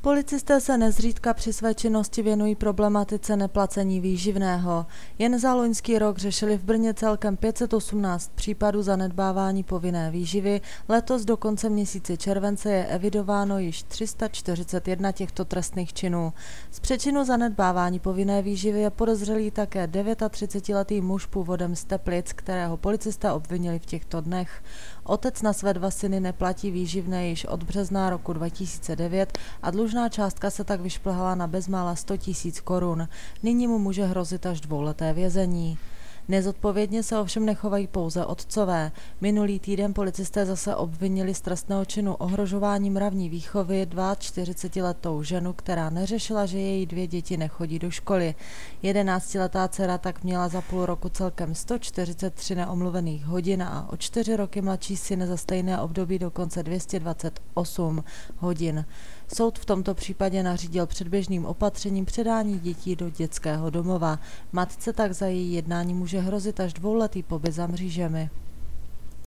Policisté se nezřídka při své činnosti věnují problematice neplacení výživného. Jen za loňský rok řešili v Brně celkem 518 případů zanedbávání povinné výživy, letos do konce měsíce července je evidováno již 341 těchto trestných činů. Z přečinu zanedbávání povinné výživy je podezřelý také 39letý muž původem z Teplic, kterého policisté obvinili v těchto dnech. Otec na své 2 syny neplatí výživné již od března roku 2009 a dlužná částka se tak vyšplhala na bezmála 100 000 korun. Nyní mu může hrozit až 2leté vězení. Nezodpovědně se ovšem nechovají pouze otcové. Minulý týden policisté zase obvinili z trestného činu ohrožování mravní výchovy 42letou ženu, která neřešila, že její 2 děti nechodí do školy. 11letá dcera tak měla za půl roku celkem 143 neomluvených hodin a o 4 roky mladší syn za stejné období dokonce 228 hodin. Soud v tomto případě nařídil předběžným opatřením předání dětí do dětského domova. Matce tak za její jednání může hrozit až 2letý pobyt za mřížemi.